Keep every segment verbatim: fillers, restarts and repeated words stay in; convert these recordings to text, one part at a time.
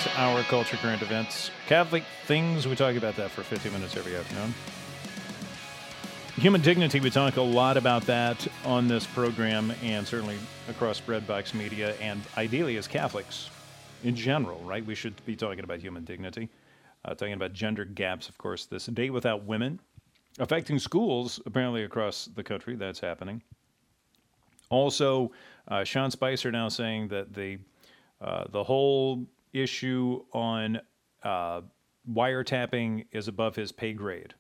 almost hour, culture, current events, Catholic things. We talk about that for fifty minutes every afternoon. Human dignity, we talk a lot about that on this program and certainly across Breadbox Media and ideally as Catholics in general, right? We should be talking about human dignity, uh, talking about gender gaps, of course. This Day Without Women affecting schools apparently across the country. That's happening. Also, uh, Sean Spicer now saying that the uh, the whole issue on uh, wiretapping is above his pay grade.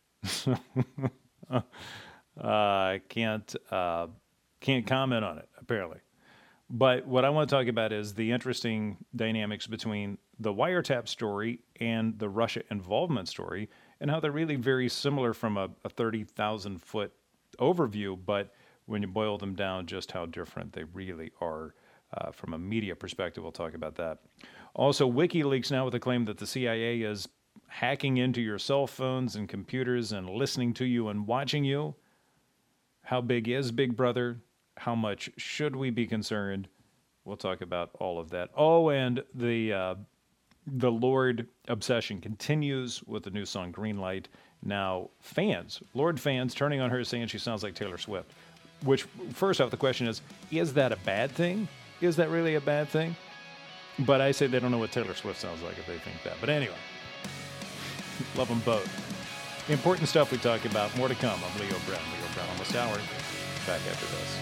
uh, can't uh, can't comment on it apparently. But what I want to talk about is the interesting dynamics between the wiretap story and the Russia involvement story, and how they're really very similar from a, a thirty thousand foot overview, but when you boil them down, just how different they really are uh, from a media perspective. We'll talk about that. Also, WikiLeaks now with a claim that the C I A is hacking into your cell phones and computers and listening to you and watching you. How big is Big Brother? How much should we be concerned? We'll talk about all of that. Oh, and the uh, the Lorde obsession continues with the new song Green Light. Now, fans, Lorde fans, turning on her saying she sounds like Taylor Swift. Which, first off, the question is, is that a bad thing? Is that really a bad thing? But I say they don't know what Taylor Swift sounds like if they think that. But anyway, love them both. Important stuff we talk about. More to come. I'm Leo Brown. Leo Brown, almost hour. Back after this.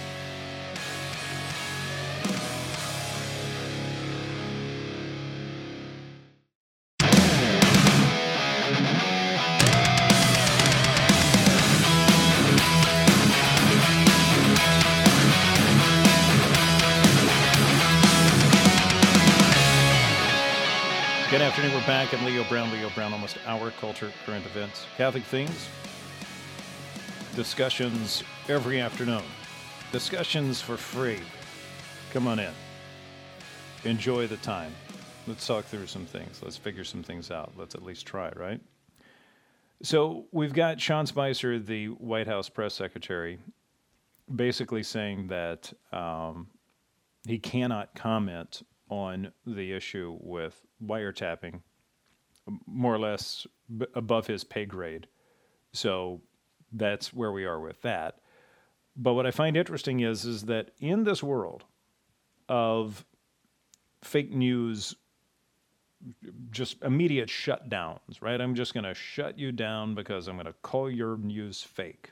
Good afternoon. We're back. I'm Leo Brown. Leo Brown, almost hour, culture, current events, Catholic things. Discussions every afternoon. Discussions for free. Come on in. Enjoy the time. Let's talk through some things. Let's figure some things out. Let's at least try, right? So we've got Sean Spicer, the White House press secretary, basically saying that um, he cannot comment on the issue with wiretapping, more or less b- above his pay grade. So that's where we are with that. But what I find interesting is, is that in this world of fake news, just immediate shutdowns, right? I'm just going to shut you down because I'm going to call your news fake.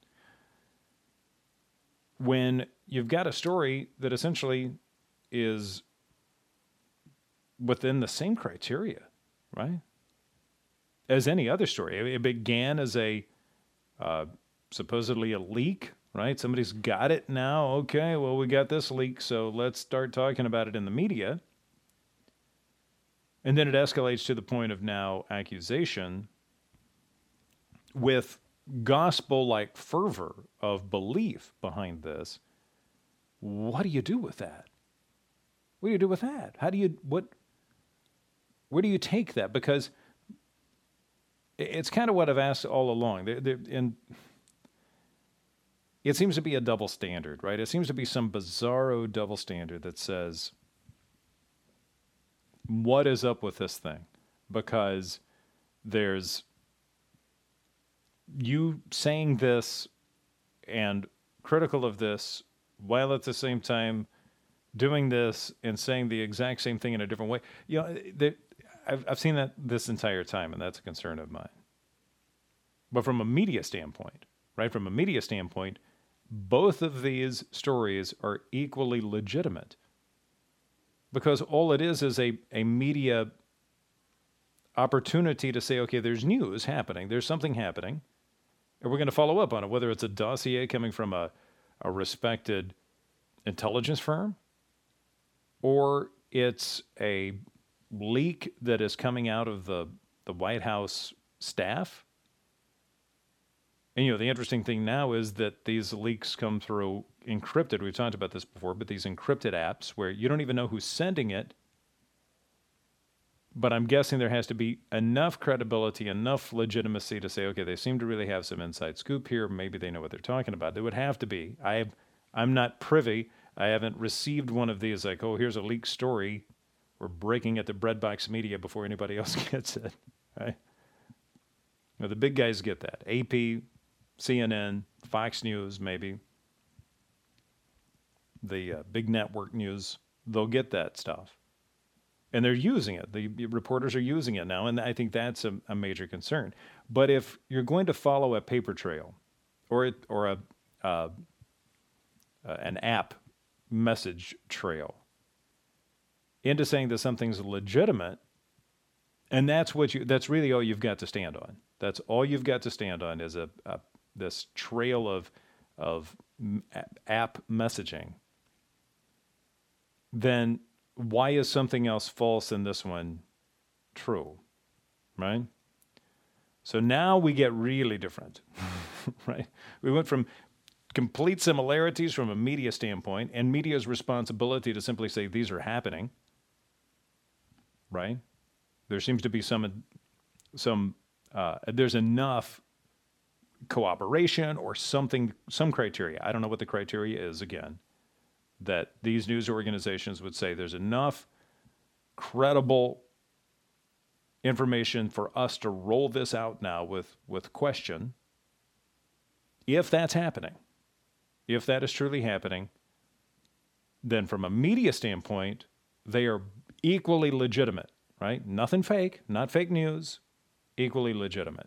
When you've got a story that essentially is within the same criteria, right? As any other story. It began as a uh, supposedly a leak, right? Somebody's got it now. Okay, well, we got this leak, so let's start talking about it in the media. And then it escalates to the point of now accusation with gospel-like fervor of belief behind this. What do you do with that? What do you do with that? How do you, what, where do you take that? Because it's kind of what I've asked all along. They're, they're, and it seems to be a double standard, right? It seems to be some bizarro double standard that says, what is up with this thing? Because there's you saying this and critical of this while at the same time doing this and saying the exact same thing in a different way. You know, there, I've, I've seen that this entire time, and that's a concern of mine. But from a media standpoint, right, from a media standpoint, both of these stories are equally legitimate. Because all it is is a, a media opportunity to say, okay, there's news happening, there's something happening, and we're going to follow up on it, whether it's a dossier coming from a, a respected intelligence firm, or it's a leak that is coming out of the, the White House staff. And, you know, the interesting thing now is that these leaks come through encrypted. We've talked about this before, but these encrypted apps where you don't even know who's sending it. But I'm guessing there has to be enough credibility, enough legitimacy to say, okay, they seem to really have some inside scoop here. Maybe they know what they're talking about. There would have to be. I, I'm not privy. I haven't received one of these like, oh, here's a leaked story We're breaking it to breadbox media before anybody else gets it, right? Now, the big guys get that. A P, C N N, Fox News, maybe. The uh, big network news, they'll get that stuff. And they're using it. The reporters are using it now, and I think that's a, a major concern. But if you're going to follow a paper trail or, it, or a, uh, uh, an app message trail into saying that something's legitimate, and that's what you that's really all you've got to stand on. That's all you've got to stand on is a, a this trail of of app messaging. Then why is something else false and this one true? Right? So now we get really different. Right? We went from complete similarities from a media standpoint and media's responsibility to simply say these are happening. Right? There seems to be some, some, uh, there's enough cooperation or something, some criteria. I don't know what the criteria is again, that these news organizations would say there's enough credible information for us to roll this out now with, with question. If that's happening, if that is truly happening, then from a media standpoint, they are equally legitimate, right? Nothing fake, not fake news, equally legitimate.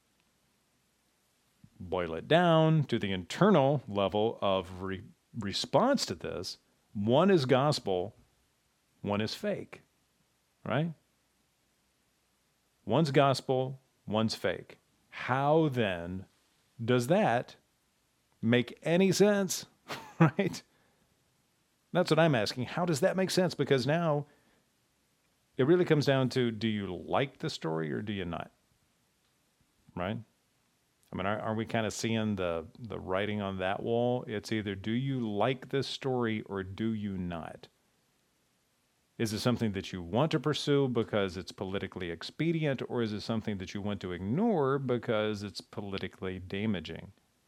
Boil it down to the internal level of re- response to this. One is gospel, one is fake, right? One's gospel, one's fake. How then does that make any sense, right? That's what I'm asking. How does that make sense? Because now it really comes down to, do you like the story or do you not? Right? I mean, are, are we kind of seeing the, the writing on that wall? It's either, do you like this story or do you not? Is it something that you want to pursue because it's politically expedient, or is it something that you want to ignore because it's politically damaging?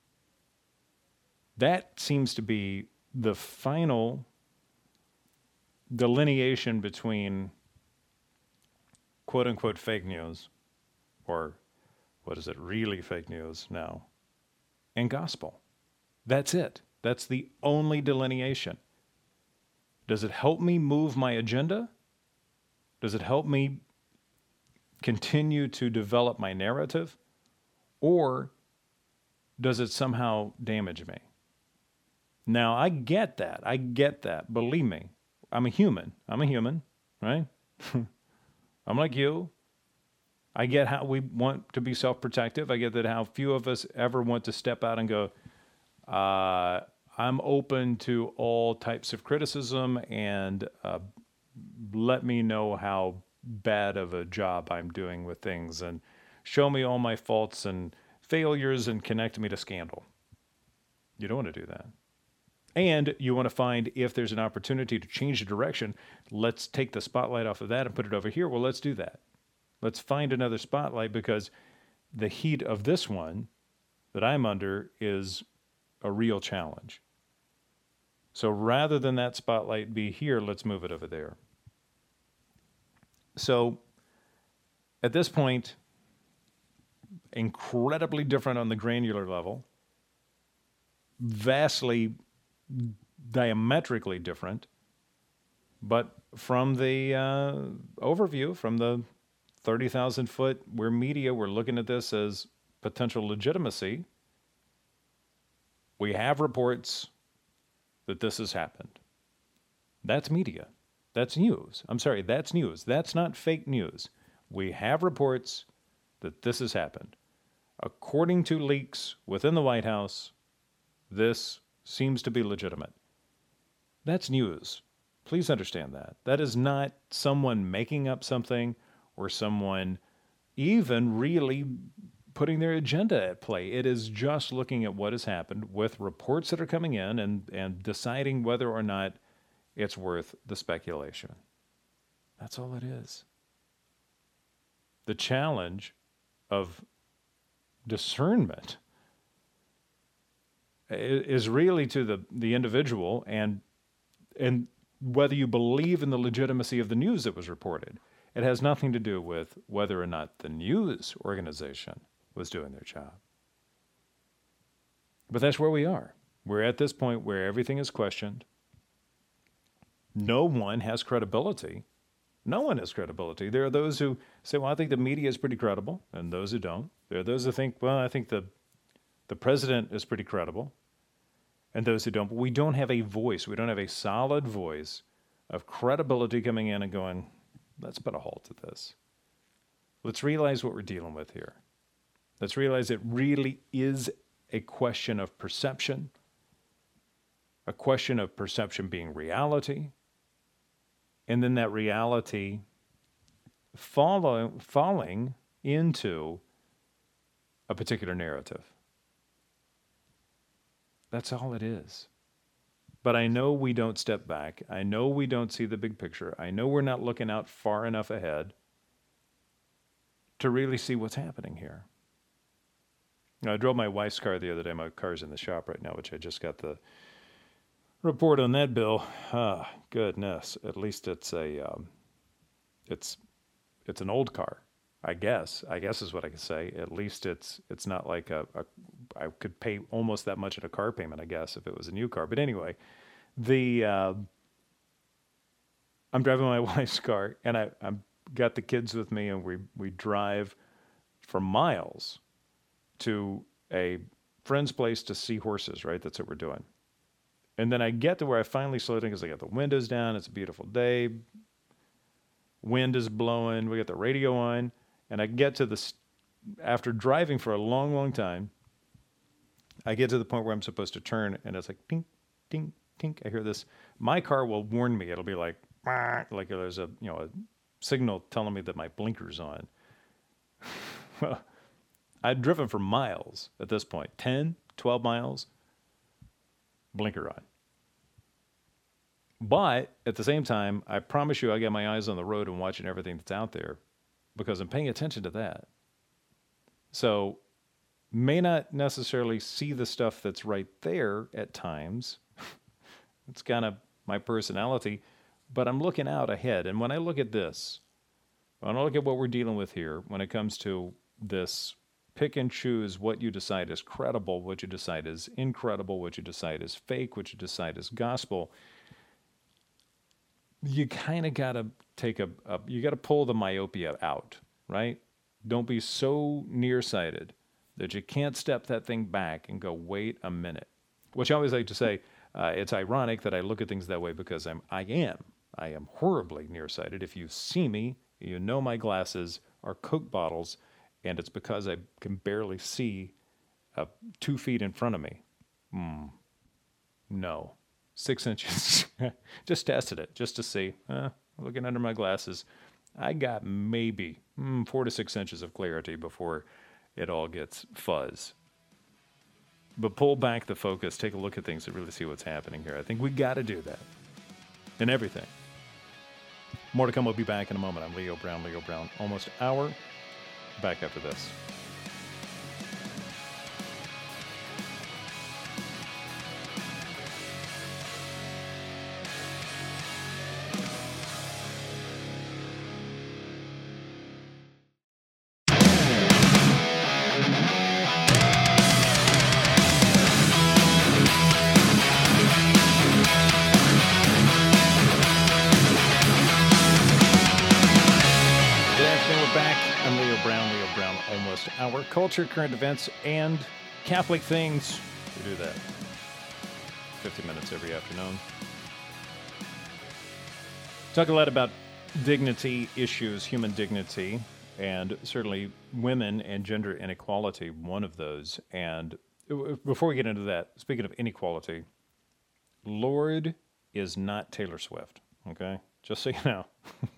That seems to be the final delineation between quote-unquote fake news, or what is it, really fake news now, and gospel. That's it. That's the only delineation. Does it help me move my agenda? Does it help me continue to develop my narrative? Or does it somehow damage me? Now, I get that. I get that. Believe me. I'm a human. I'm a human, right? I'm like you. I get how we want to be self-protective. I get that how few of us ever want to step out and go, uh, I'm open to all types of criticism, and uh, let me know how bad of a job I'm doing with things, and show me all my faults and failures and connect me to scandal. You don't want to do that. And you want to find, if there's an opportunity to change the direction, let's take the spotlight off of that and put it over here. Well, let's do that. Let's find another spotlight, because the heat of this one that I'm under is a real challenge. So rather than that spotlight be here, let's move it over there. So at this point, incredibly different on the granular level, vastly diametrically different, but from the uh, overview, from the thirty thousand foot, we're media, we're looking at this as potential legitimacy. We have reports that this has happened. That's media. That's news. I'm sorry, that's news. That's not fake news. We have reports that this has happened. According to leaks within the White House, this seems to be legitimate. That's news. Please understand that. That is not someone making up something or someone even really putting their agenda at play. It is just looking at what has happened with reports that are coming in and, and deciding whether or not it's worth the speculation. That's all it is. The challenge of discernment is really to the, the individual, and and whether you believe in the legitimacy of the news that was reported. It has nothing to do with whether or not the news organization was doing their job. But that's where we are. We're at this point where everything is questioned. No one has credibility. No one has credibility. There are those who say, well, I think the media is pretty credible, and those who don't. There are those who think, well, I think the the president is pretty credible, and those who don't. But we don't have a voice. We don't have a solid voice of credibility coming in and going, let's put a halt to this. Let's realize what we're dealing with here. Let's realize it really is a question of perception, a question of perception being reality, and then that reality follow, falling into a particular narrative. That's all it is. But I know we don't step back. I know we don't see the big picture. I know we're not looking out far enough ahead to really see what's happening here. I drove my wife's car the other day. My car's in the shop right now, which I just got the report on that bill. Ah, goodness. At least it's a, um, it's, it's an old car, I guess. I guess is what I can say. At least it's, it's not like a, a I could pay almost that much in a car payment, I guess, if it was a new car. But anyway, the uh, I'm driving my wife's car, and I I'm got the kids with me, and we we drive for miles to a friend's place to see horses. Right, that's what we're doing. And then I get to where I finally slow down because I got the windows down. It's a beautiful day. Wind is blowing. We got the radio on, and I get to the after driving for a long, long time. I get to the point where I'm supposed to turn, and it's like, tink, tink, tink. I hear this. My car will warn me. It'll be like, like there's a, you know, a signal telling me that my blinker's on. Well, I'd driven for miles at this point, ten, twelve miles, blinker on. But at the same time, I promise you I got my eyes on the road and watching everything that's out there because I'm paying attention to that. So, may not necessarily see the stuff that's right there at times. It's kind of my personality, but I'm looking out ahead. And when I look at this, when I look at what we're dealing with here, when it comes to this pick and choose what you decide is credible, what you decide is incredible, what you decide is fake, what you decide is gospel, you kind of got to take a, a you got to pull the myopia out, right? Don't be so nearsighted that you can't step that thing back and go, wait a minute. Which I always like to say, uh, it's ironic that I look at things that way because I'm, I am. I am horribly nearsighted. If you see me, you know my glasses are Coke bottles, and it's because I can barely see uh, two feet in front of me. Hmm. No. Six inches. Just tested it, just to see. Uh, looking under my glasses, I got maybe mm, four to six inches of clarity before it all gets fuzz. But pull back the focus, take a look at things to really see what's happening here. I think we got to do that in everything. More to come. We'll be back in a moment. I'm Leo Brown, Leo Brown, almost hour. Back after this. Our culture, current events, and Catholic things. We do that fifty minutes every afternoon. Talk a lot about dignity issues, human dignity, and certainly women and gender inequality, one of those. And before we get into that, speaking of inequality, Lorde is not Taylor Swift, okay? Just so you know.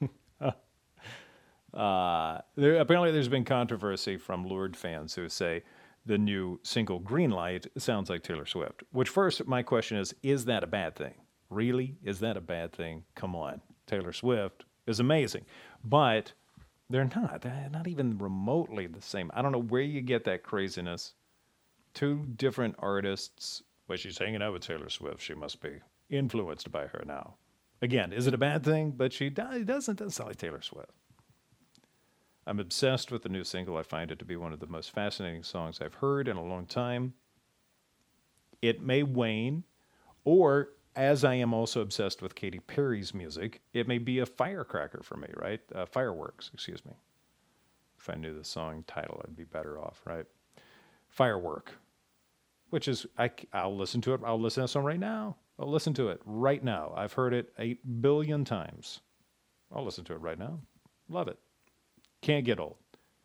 Uh, there, apparently there's been controversy from Lorde fans who say the new single Green Light sounds like Taylor Swift. Which first, my question is, is that a bad thing? Really? Is that a bad thing? Come on. Taylor Swift is amazing. But they're not. They're not even remotely the same. I don't know where you get that craziness. Two different artists. Well, she's hanging out with Taylor Swift. She must be influenced by her now. Again, is it a bad thing? But she do- doesn't, doesn't sound like Taylor Swift. I'm obsessed with the new single. I find it to be one of the most fascinating songs I've heard in a long time. It may wane, or as I am also obsessed with Katy Perry's music, it may be a firecracker for me, right? Uh, fireworks, excuse me. If I knew the song title, I'd be better off, right? Firework, which is, I, I'll listen to it. I'll listen to that song right now. I'll listen to it right now. I've heard it eight billion times. I'll listen to it right now. Love it. Can't get old.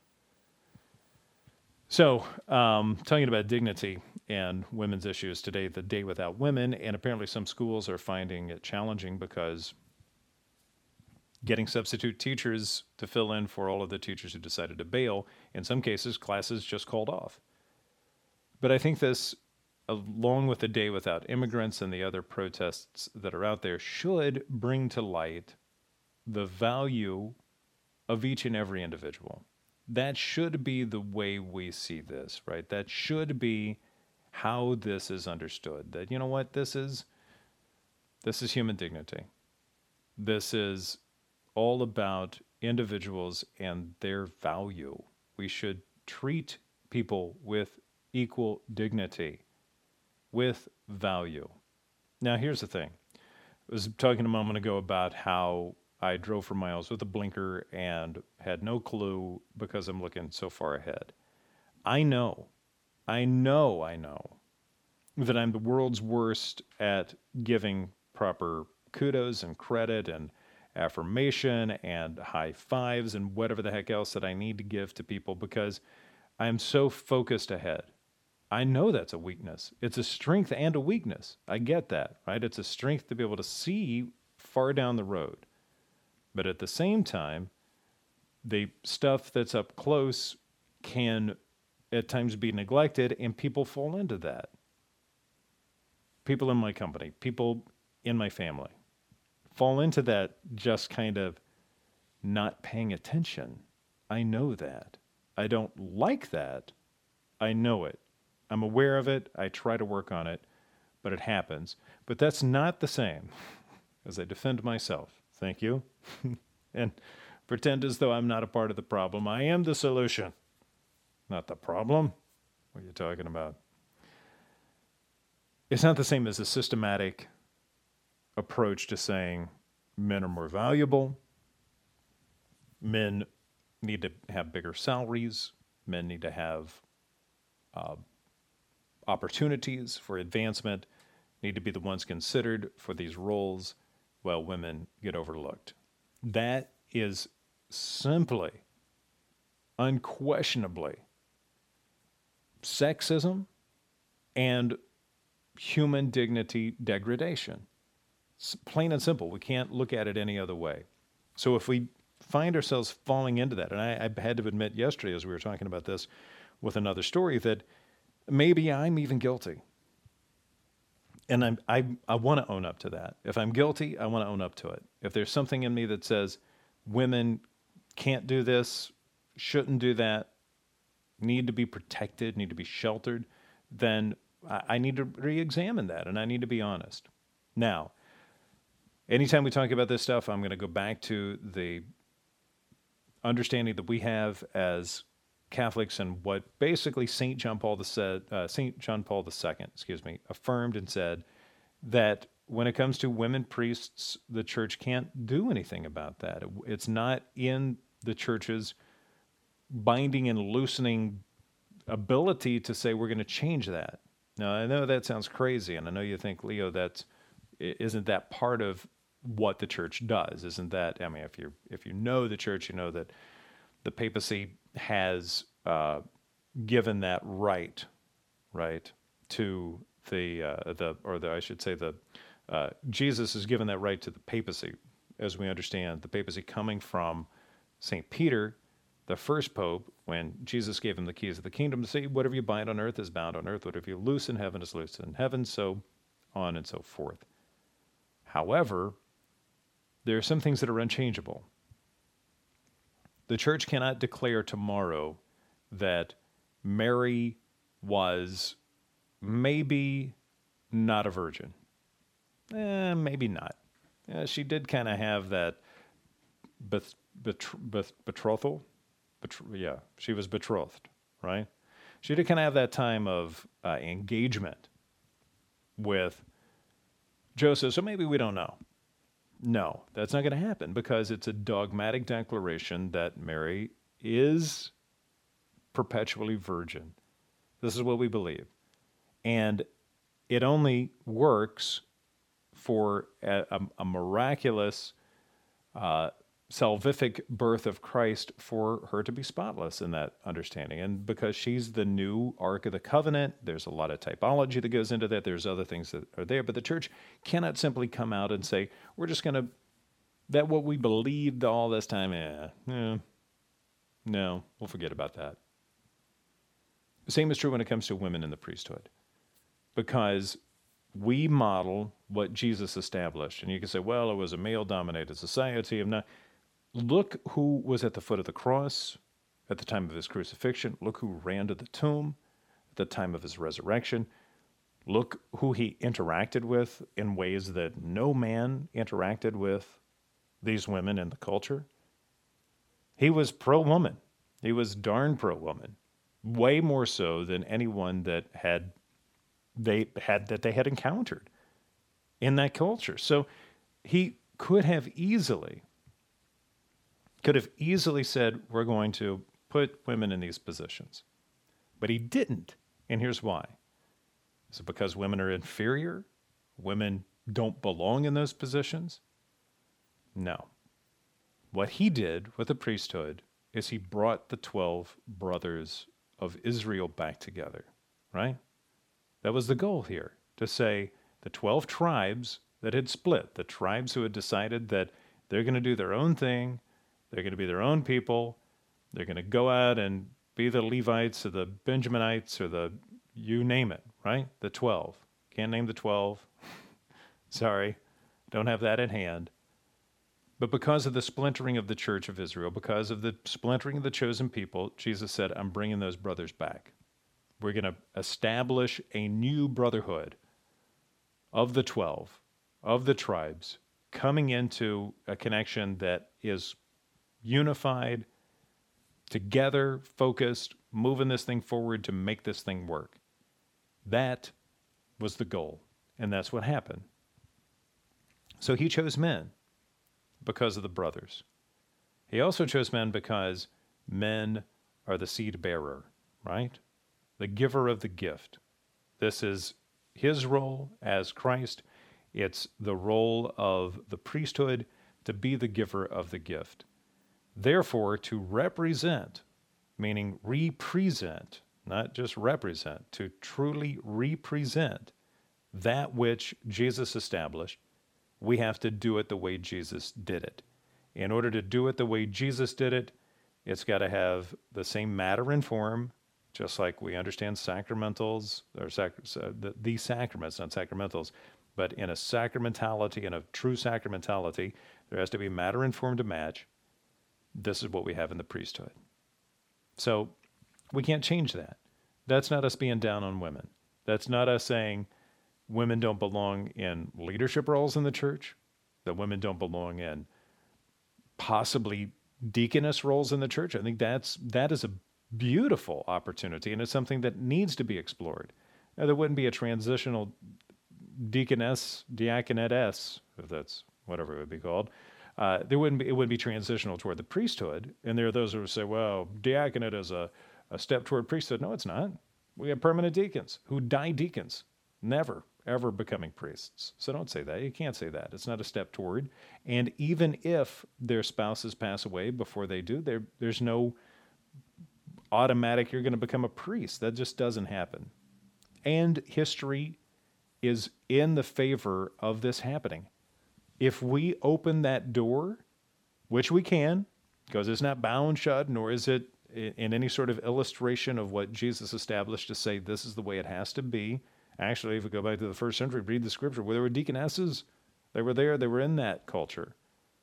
So, um, talking about dignity and women's issues today, the Day Without Women, and apparently some schools are finding it challenging because getting substitute teachers to fill in for all of the teachers who decided to bail, in some cases, classes just called off. But I think this, along with the Day Without Immigrants and the other protests that are out there, should bring to light the value of each and every individual. That should be the way we see this, right? That should be how this is understood. That, you know what, this is this is human dignity. This is all about individuals and their value. We should treat people with equal dignity, with value. Now, here's the thing. I was talking a moment ago about how I drove for miles with a blinker and had no clue because I'm looking so far ahead. I know, I know, I know that I'm the world's worst at giving proper kudos and credit and affirmation and high fives and whatever the heck else that I need to give to people because I'm so focused ahead. I know that's a weakness. It's a strength and a weakness. I get that, right? It's a strength to be able to see far down the road. But at the same time, the stuff that's up close can at times be neglected, and people fall into that. People in my company, people in my family fall into that just kind of not paying attention. I know that. I don't like that. I know it. I'm aware of it. I try to work on it, but it happens. But that's not the same as I defend myself. Thank you. And pretend as though I'm not a part of the problem. I am the solution, not the problem. What are you talking about? It's not the same as a systematic approach to saying men are more valuable, men need to have bigger salaries, men need to have uh, opportunities for advancement, need to be the ones considered for these roles, while women get overlooked. That is simply, unquestionably, sexism and human dignity degradation. It's plain and simple. We can't look at it any other way. So if we find ourselves falling into that, and I, I had to admit yesterday as we were talking about this with another story that maybe I'm even guilty. And I'm, I, I want to own up to that. If I'm guilty, I want to own up to it. If there's something in me that says women can't do this, shouldn't do that, need to be protected, need to be sheltered, then I, I need to re-examine that, and I need to be honest. Now, anytime we talk about this stuff, I'm going to go back to the understanding that we have as Catholics and what basically Saint John Paul the said, uh, Saint John Paul the Second, excuse me, affirmed and said that when it comes to women priests, the church can't do anything about that. It's not in the church's binding and loosening ability to say we're going to change that. Now, I know that sounds crazy, and I know you think, Leo, that's isn't that part of what the church does? Isn't that, I mean, if you if you know the church, you know that the papacy has uh, given that right, right, to the uh, the or the I should say the uh, Jesus has given that right to the papacy, as we understand the papacy coming from Saint Peter, the first pope, when Jesus gave him the keys of the kingdom to say, whatever you bind on earth is bound on earth, whatever you loose in heaven is loosed in heaven, so on and so forth. However, there are some things that are unchangeable. The church cannot declare tomorrow that Mary was maybe not a virgin. Eh, maybe not. Yeah, she did kind of have that beth, betr- beth, betrothal. Betr- yeah, she was betrothed, right? She did kind of have that time of uh, engagement with Joseph, so maybe we don't know. No, that's not going to happen because it's a dogmatic declaration that Mary is perpetually virgin. This is what we believe. And it only works for a, a, a miraculous, uh, salvific birth of Christ for her to be spotless in that understanding. And because she's the new Ark of the Covenant, there's a lot of typology that goes into that. There's other things that are there. But the church cannot simply come out and say, we're just going to, that what we believed all this time, eh, eh, no, we'll forget about that. Same is true when it comes to women in the priesthood. Because we model what Jesus established. And you can say, well, it was a male-dominated society. I'm not. Look who was at the foot of the cross at the time of his crucifixion. Look who ran to the tomb at the time of his resurrection. Look who he interacted with in ways that no man interacted with these women in the culture. He was pro-woman. He was darn pro-woman. Way more so than anyone that had they had that they had encountered in that culture. So he could have easily could have easily said, we're going to put women in these positions. But he didn't. And here's why. Is it because women are inferior? Women don't belong in those positions? No. What he did with the priesthood is he brought the twelve brothers of Israel back together, right? That was the goal here, to say the twelve tribes that had split, the tribes who had decided that they're going to do their own thing, they're going to be their own people, they're going to go out and be the Levites or the Benjaminites or the, you name it, right? The twelve. Can't name the twelve. Sorry, don't have that at hand. But because of the splintering of the church of Israel, because of the splintering of the chosen people, Jesus said, I'm bringing those brothers back. We're going to establish a new brotherhood of the twelve, of the tribes, coming into a connection that is unified, together, focused, moving this thing forward to make this thing work. That was the goal, and that's what happened. So he chose men because of the brothers. He also chose men because men are the seed bearer, right? The giver of the gift. This is his role as Christ. It's the role of the priesthood to be the giver of the gift. Therefore, to represent, meaning represent, not just represent, to truly represent that which Jesus established, we have to do it the way Jesus did it. In order to do it the way Jesus did it, it's got to have the same matter and form, just like we understand sacramentals, or sac- the, the sacraments, not sacramentals, but in a sacramentality, in a true sacramentality, there has to be matter and form to match. This is what we have in the priesthood. So we can't change that. That's not us being down on women. That's not us saying women don't belong in leadership roles in the church, that women don't belong in possibly deaconess roles in the church. I think that's that is a beautiful opportunity, and it's something that needs to be explored. Now, there wouldn't be a transitional deaconess, diaconetess, if that's whatever it would be called. Uh, there wouldn't be, it wouldn't be transitional toward the priesthood. And there are those who would say, well, diaconate is a, a step toward priesthood. No, it's not. We have permanent deacons who die deacons, never, ever becoming priests. So don't say that. You can't say that. It's not a step toward. And even if their spouses pass away before they do, there, there's no automatic, you're going to become a priest. That just doesn't happen. And history is in the favor of this happening. If we open that door, which we can, because it's not bound shut, nor is it in any sort of illustration of what Jesus established to say this is the way it has to be. Actually, if we go back to the first century, read the scripture, where there were deaconesses, they were there, they were in that culture.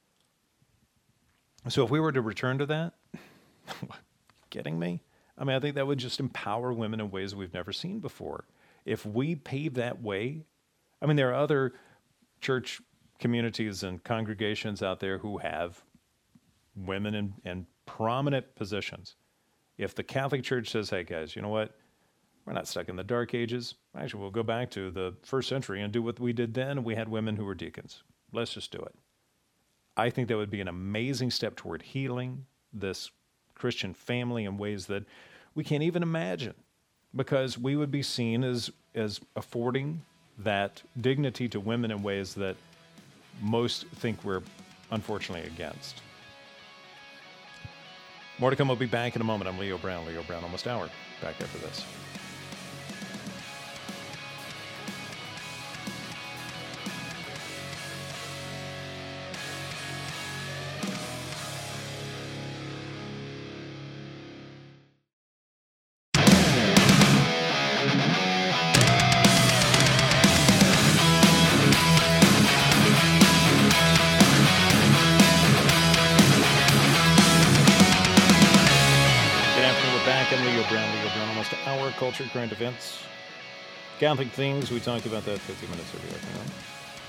So if we were to return to that, kidding me? I mean, I think that would just empower women in ways we've never seen before. If we pave that way, I mean, there are other church communities and congregations out there who have women in, in prominent positions. If the Catholic Church says, hey guys, you know what? We're not stuck in the Dark Ages. Actually, we'll go back to the first century and do what we did then. We had women who were deacons. Let's just do it. I think that would be an amazing step toward healing this Christian family in ways that we can't even imagine, because we would be seen as, as affording that dignity to women in ways that most think we're unfortunately against. More to come. We'll be back in a moment. I'm Leo Brown. Leo Brown, Almost Hour. Back after this. Culture, current events, Catholic things. We talked about that fifty minutes ago. You know?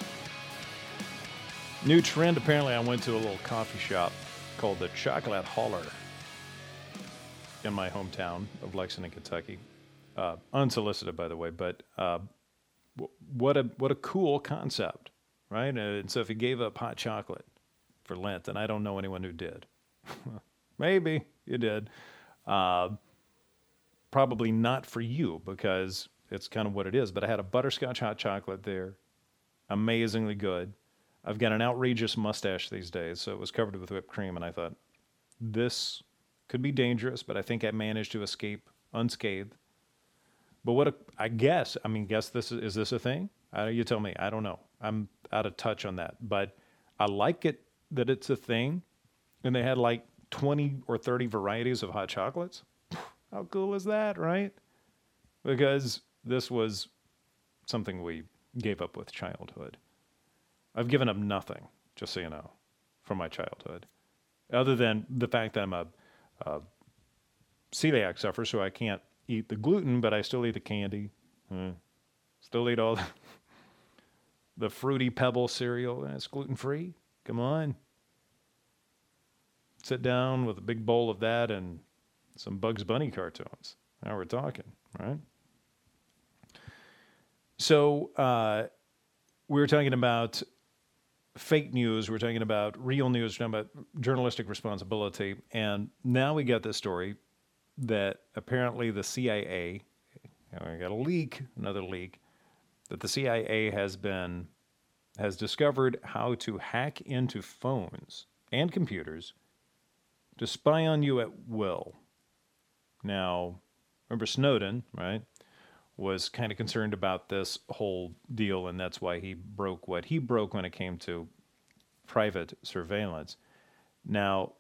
New trend. Apparently, I went to a little coffee shop called the Chocolate Holler in my hometown of Lexington, Kentucky. Uh, unsolicited, by the way, but uh, w- what a what a cool concept, right? And so if you gave up hot chocolate for Lent, and I don't know anyone who did, maybe you did. Uh, Probably not for you, because it's kind of what it is. But I had a butterscotch hot chocolate there. Amazingly good. I've got an outrageous mustache these days, so it was covered with whipped cream, and I thought, this could be dangerous, but I think I managed to escape unscathed. But what a, I guess, I mean, guess this is, is this a thing? Uh, you tell me. I don't know. I'm out of touch on that. But I like it that it's a thing, and they had like twenty or thirty varieties of hot chocolates. How cool is that, right? Because this was something we gave up with childhood. I've given up nothing, just so you know, from my childhood, other than the fact that I'm a, a celiac sufferer, so I can't eat the gluten, but I still eat the candy. Hmm. Still eat all the, the Fruity Pebble cereal, and it's gluten-free. Come on. Sit down with a big bowl of that and some Bugs Bunny cartoons. Now we're talking, right? So uh, we were talking about fake news. We're talking about real news. We're talking about journalistic responsibility. And now we got this story that apparently the C I A, we got a leak, another leak, that the C I A has been, has discovered how to hack into phones and computers to spy on you at will. Now, remember Snowden, right, was kind of concerned about this whole deal, and that's why he broke what he broke when it came to private surveillance. Now,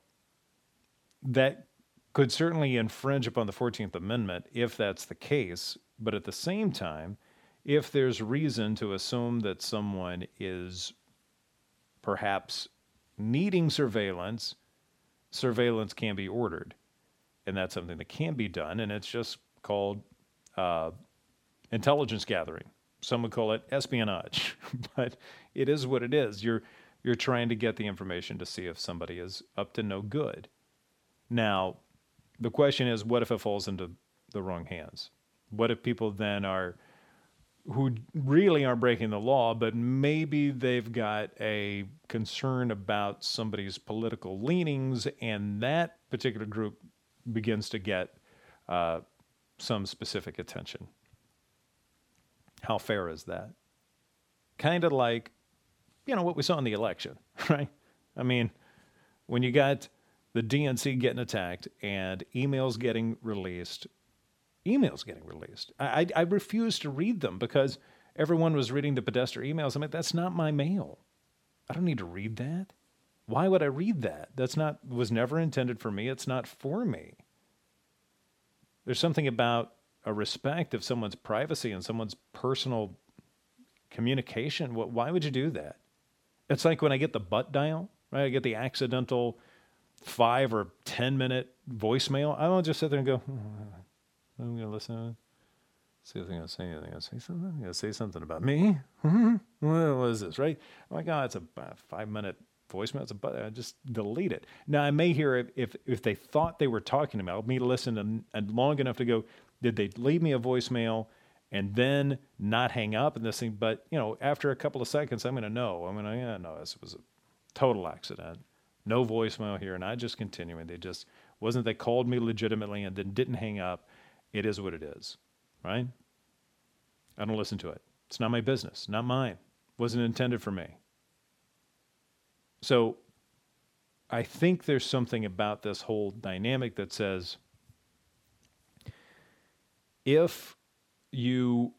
that could certainly infringe upon the fourteenth Amendment if that's the case, but at the same time, if there's reason to assume that someone is perhaps needing surveillance, surveillance can be ordered. And that's something that can be done, and it's just called uh, intelligence gathering. Some would call it espionage, but it is what it is. You're you're trying to get the information to see if somebody is up to no good. Now, the question is, what if it falls into the wrong hands? What if people then are, who really aren't breaking the law, but maybe they've got a concern about somebody's political leanings, and that particular group begins to get uh, some specific attention. How fair is that? Kind of like, you know, what we saw in the election, right? I mean, when you got the D N C getting attacked and emails getting released, emails getting released. I, I, I refuse to read them because everyone was reading the Podesta emails. I'm like, that's not my mail. I don't need to read that. Why would I read that? That's not, was never intended for me. It's not for me. There's something about a respect of someone's privacy and someone's personal communication. Why would you do that? It's like when I get the butt dial, right? I get the accidental five or ten minute voicemail. I don't just sit there and go, oh, I'm going to listen to it. See if I'm going to say anything. I'll say something. I'm going to say something about me. What is this, right? I'm like, oh, it's a five minute voicemail. It's a but I just delete it. Now I may hear it if if they thought they were talking about me, listen and, and long enough to go, did they leave me a voicemail and then not hang up and this thing? But you know, after a couple of seconds, I'm going to know. I'm going to yeah, no, this was a total accident. No voicemail here, and I just continue. And they just wasn't. They called me legitimately and then didn't hang up. It is what it is, right? I don't listen to it. It's not my business, not mine. Wasn't intended for me. So I think there's something about this whole dynamic that says if you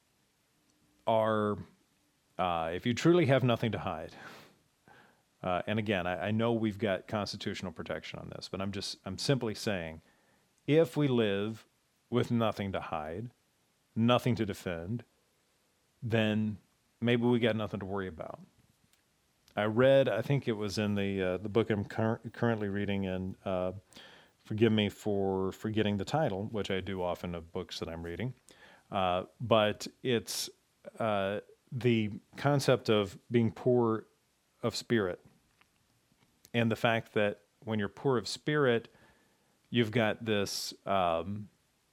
are, uh, if you truly have nothing to hide, uh, and again, I, I know we've got constitutional protection on this, but I'm just, I'm simply saying, if we live with nothing to hide, nothing to defend, then maybe we got nothing to worry about. I read, I think it was in the uh, the book I'm cur- currently reading, and uh, forgive me for forgetting the title, which I do often of books that I'm reading, uh, but it's uh, the concept of being poor of spirit, and the fact that when you're poor of spirit, you've got this um,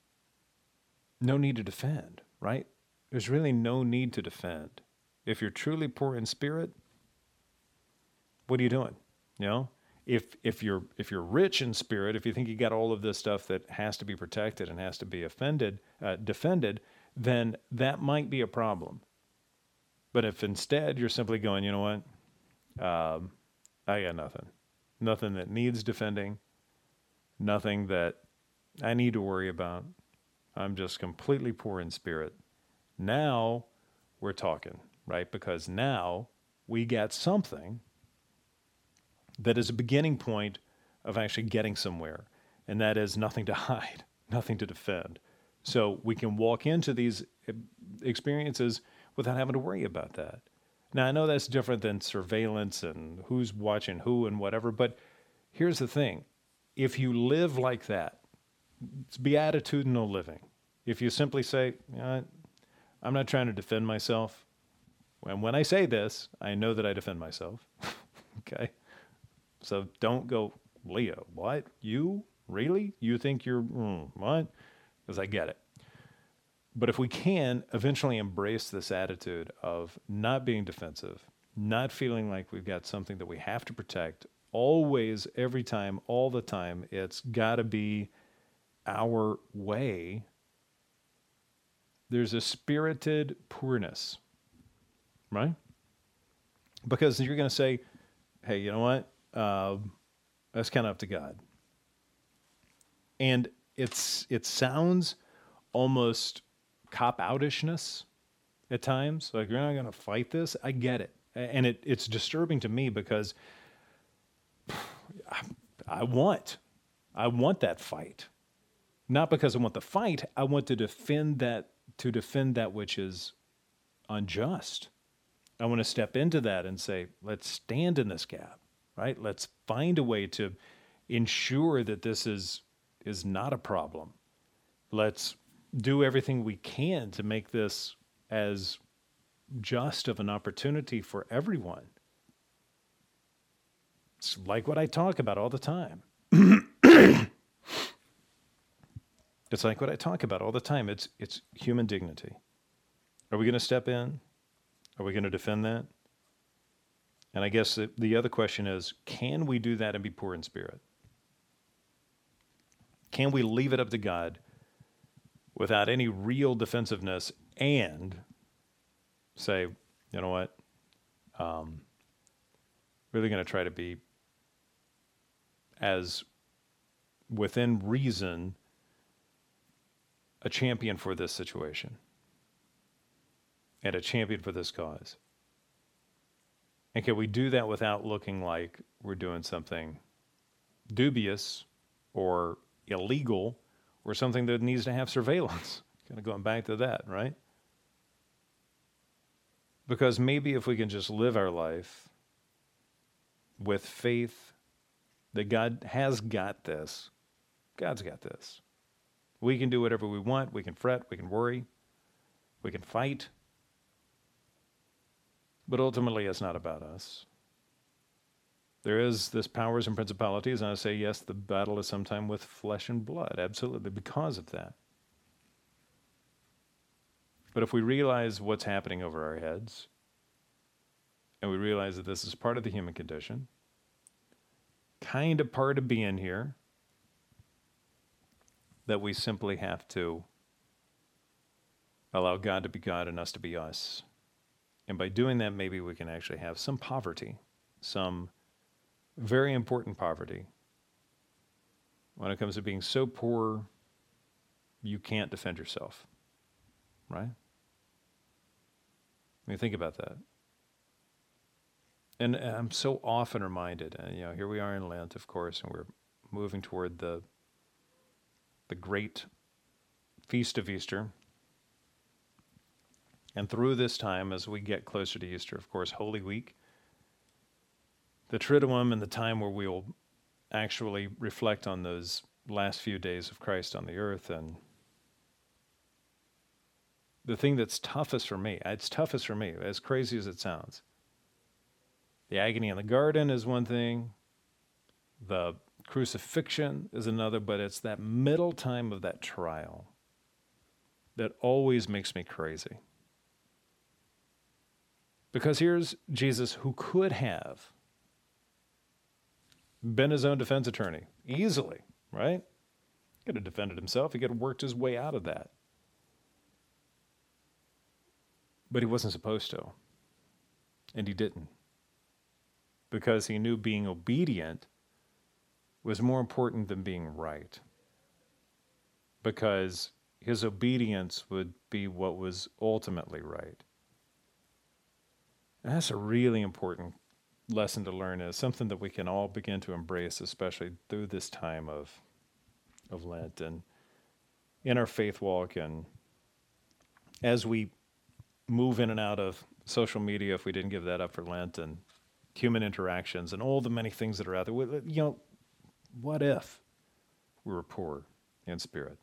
no need to defend, right? There's really no need to defend. If you're truly poor in spirit, what are you doing? You know, if if you're if you're rich in spirit, if you think you got all of this stuff that has to be protected and has to be offended, uh, defended, then that might be a problem. But if instead you're simply going, you know what, um, I got nothing, nothing that needs defending, nothing that I need to worry about. I'm just completely poor in spirit. Now we're talking, right? Because now we got something that is a beginning point of actually getting somewhere, and that is nothing to hide, nothing to defend. So we can walk into these experiences without having to worry about that. Now, I know that's different than surveillance and who's watching who and whatever, but here's the thing. If you live like that, it's beatitudinal living. If you simply say, you know, I'm not trying to defend myself, and when I say this, I know that I defend myself, okay? So don't go, Leo, what? You? Really? You think you're, mm, what? Because I get it. But if we can eventually embrace this attitude of not being defensive, not feeling like we've got something that we have to protect, always, every time, all the time, it's got to be our way, there's a spirited poorness, right? Because you're going to say, hey, you know what? Uh, that's kind of up to God. And it's it sounds almost cop-outishness at times. Like, you're not going to fight this? I get it. And it, it's disturbing to me because I, I want, I want that fight. Not because I want the fight, I want to defend that, to defend that which is unjust. I want to step into that and say, let's stand in this gap, right? Let's find a way to ensure that this is is not a problem. Let's do everything we can to make this as just of an opportunity for everyone. It's like what I talk about all the time. It's like what I talk about all the time. It's it's human dignity. Are we going to step in? Are we going to defend that? And I guess the, the other question is, can we do that and be poor in spirit? Can we leave it up to God without any real defensiveness and say, you know what, um, really going to try to be as within reason a champion for this situation and a champion for this cause? And can we do that without looking like we're doing something dubious or illegal or something that needs to have surveillance? Kind of going back to that, right? Because maybe if we can just live our life with faith that God has got this, God's got this. We can do whatever we want. We can fret. We can worry. We can fight. But ultimately, it's not about us. There is this powers and principalities, and I say, yes, the battle is sometime with flesh and blood, absolutely, because of that. But if we realize what's happening over our heads, and we realize that this is part of the human condition, kind of part of being here, that we simply have to allow God to be God and us to be us. And by doing that, maybe we can actually have some poverty, some very important poverty. When it comes to being so poor, you can't defend yourself, right? I mean, think about that. And I'm so often reminded, and you know, here we are in Lent, of course, and we're moving toward the the great feast of Easter. And through this time, as we get closer to Easter, of course, Holy Week, the Triduum, and the time where we'll actually reflect on those last few days of Christ on the earth. And the thing that's toughest for me, it's toughest for me, as crazy as it sounds, the agony in the garden is one thing, the crucifixion is another, but it's that middle time of that trial that always makes me crazy. Because here's Jesus, who could have been his own defense attorney, easily, right? He could have defended himself. He could have worked his way out of that. But he wasn't supposed to. And he didn't. Because he knew being obedient was more important than being right. Because his obedience would be what was ultimately right. And that's a really important lesson to learn, is something that we can all begin to embrace, especially through this time of of Lent and in our faith walk, and as we move in and out of social media, if we didn't give that up for Lent, and human interactions and all the many things that are out there. You know, what if we were poor in spirit?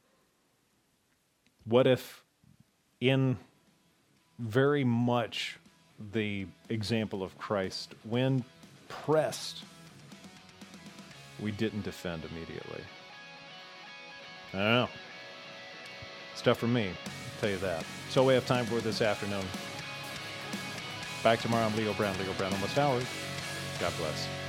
What if, in very much the example of Christ, when pressed, we didn't defend immediately? I don't know. It's tough for me, I'll tell you that. So we have time for this afternoon. Back tomorrow. I'm Leo Brown, Leo Brown Almost Hours. God bless.